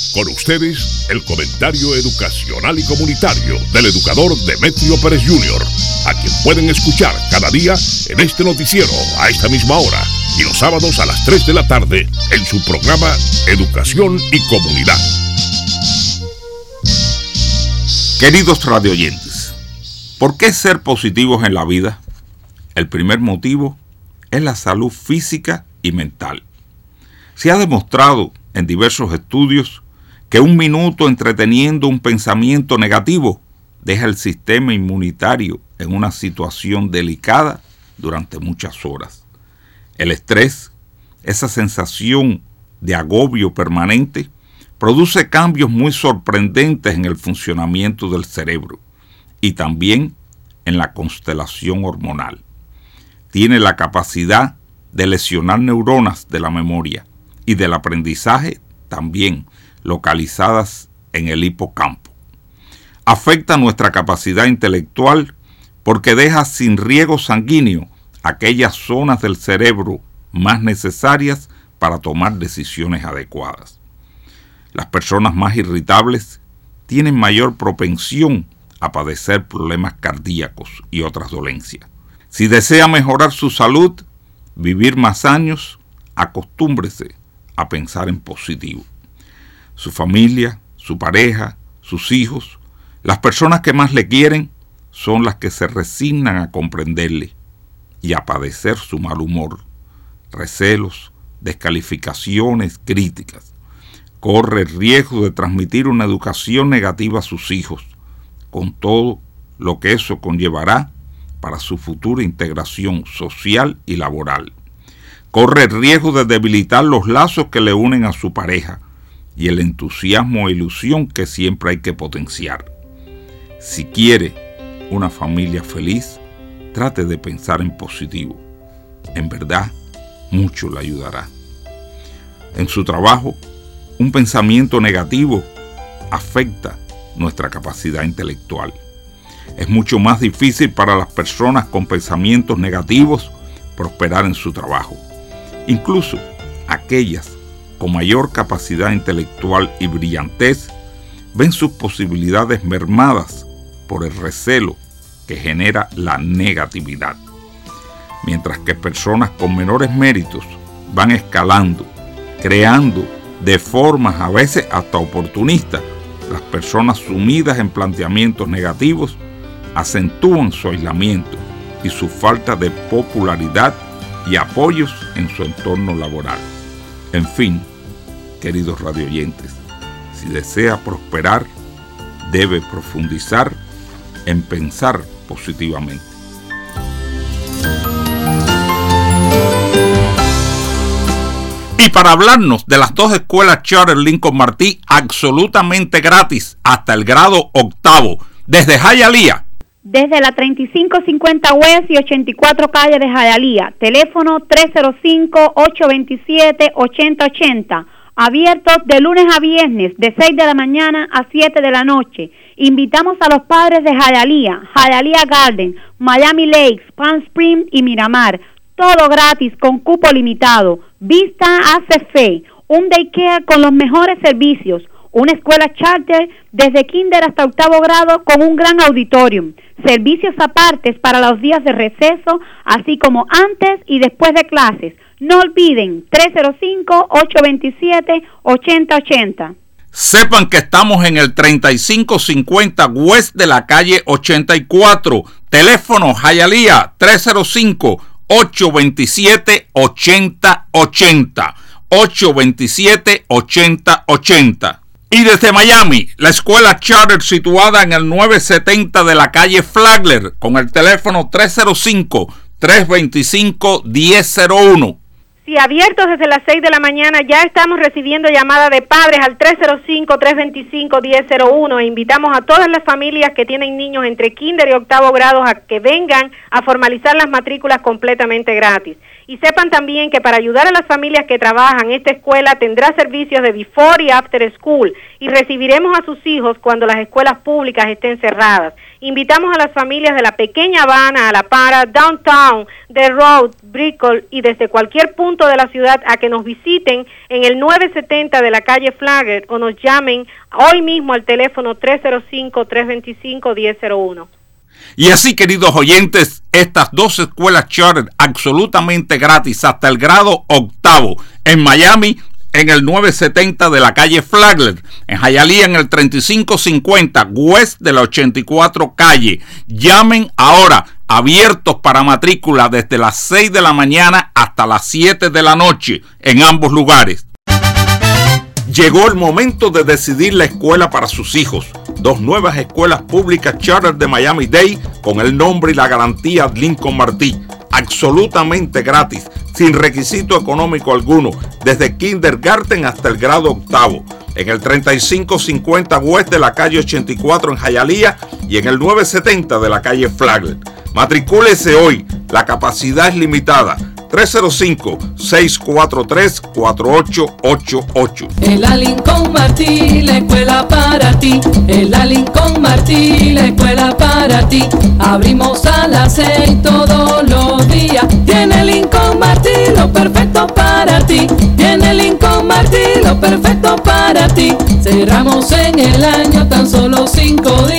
Con ustedes, el comentario educacional y comunitario del educador Demetrio Pérez Jr., a quien pueden escuchar cada día en este noticiero a esta misma hora y los sábados a las 3 de la tarde en su programa Educación y Comunidad. Queridos radioyentes, ¿por qué ser positivos en la vida? El primer motivo es la salud física y mental. Se ha demostrado en diversos estudios que un minuto entreteniendo un pensamiento negativo deja el sistema inmunitario en una situación delicada durante muchas horas. El estrés, esa sensación de agobio permanente, produce cambios muy sorprendentes en el funcionamiento del cerebro y también en la constelación hormonal. Tiene la capacidad de lesionar neuronas de la memoria y del aprendizaje también, localizadas en el hipocampo. Afecta nuestra capacidad intelectual porque deja sin riego sanguíneo aquellas zonas del cerebro más necesarias para tomar decisiones adecuadas. Las personas más irritables tienen mayor propensión a padecer problemas cardíacos y otras dolencias. Si desea mejorar su salud, vivir más años, acostúmbrese a pensar en positivo. Su familia, su pareja, sus hijos, las personas que más le quieren, son las que se resignan a comprenderle y a padecer su mal humor, recelos, descalificaciones, críticas. Corre el riesgo de transmitir una educación negativa a sus hijos, con todo lo que eso conllevará para su futura integración social y laboral. Corre el riesgo de debilitar los lazos que le unen a su pareja y el entusiasmo e ilusión que siempre hay que potenciar. Si quiere una familia feliz, trate de pensar en positivo. En verdad, mucho le ayudará. En su trabajo, un pensamiento negativo afecta nuestra capacidad intelectual. Es mucho más difícil para las personas con pensamientos negativos prosperar en su trabajo. Incluso aquellas con mayor capacidad intelectual y brillantez ven sus posibilidades mermadas por el recelo que genera la negatividad. Mientras que personas con menores méritos van escalando, creando de formas a veces hasta oportunistas, las personas sumidas en planteamientos negativos acentúan su aislamiento y su falta de popularidad y apoyos en su entorno laboral. En fin, queridos radioyentes, si desea prosperar, debe profundizar en pensar positivamente. Y para hablarnos de las dos escuelas Charter Lincoln Martí absolutamente gratis hasta el grado 8º, desde Hialeah. Desde la 3550 West y 84 calle de Hialeah. Teléfono 305-827-8080. Abiertos de lunes a viernes, de 6 de la mañana a 7 de la noche. Invitamos a los padres de Hialeah, Hialeah Garden, Miami Lakes, Palm Springs y Miramar. Todo gratis con cupo limitado. Vista hace fe. Un daycare con los mejores servicios. Una escuela charter desde kinder hasta 8º grado con un gran auditorium. Servicios apartes para los días de receso, así como antes y después de clases. No olviden, 305-827-8080. Sepan que estamos en el 3550 West de la calle 84. Teléfono Hialeah 305-827-8080. 827-8080. Y desde Miami, la escuela charter situada en el 970 de la calle Flagler con el teléfono 305-325-1001. Sí, abiertos desde las 6 de la mañana, ya estamos recibiendo llamadas de padres al 305-325-1001 e invitamos a todas las familias que tienen niños entre kinder y 8º grado a que vengan a formalizar las matrículas completamente gratis. Y sepan también que para ayudar a las familias que trabajan, esta escuela tendrá servicios de before y after school y recibiremos a sus hijos cuando las escuelas públicas estén cerradas. Invitamos a las familias de la Pequeña Habana, a La Para, Downtown, The Road, Brickell y desde cualquier punto de la ciudad a que nos visiten en el 970 de la calle Flagler o nos llamen hoy mismo al teléfono 305-325-1001. Y así, queridos oyentes, estas dos escuelas charter absolutamente gratis hasta el grado octavo en Miami, en el 970 de la calle Flagler, en Hialeah en el 3550 West de la 84 calle. Llamen ahora, abiertos para matrícula desde las 6 de la mañana hasta las 7 de la noche en ambos lugares. Llegó el momento de decidir la escuela para sus hijos. Dos nuevas escuelas públicas charter de Miami-Dade con el nombre y la garantía Lincoln Martí. Absolutamente gratis, sin requisito económico alguno, desde kindergarten hasta el grado octavo. En el 3550 West de la calle 84 en Hialeah y en el 970 de la calle Flagler. Matricúlese hoy, la capacidad es limitada. 305-643-4888. En la Lincoln Martí, la escuela para ti. En la Lincoln Martí, la escuela para ti. Abrimos a las 6 todos los días. Tiene Lincoln Martí lo perfecto para ti. Tiene Lincoln Martí lo perfecto para ti. Cerramos en el año tan solo 5 días.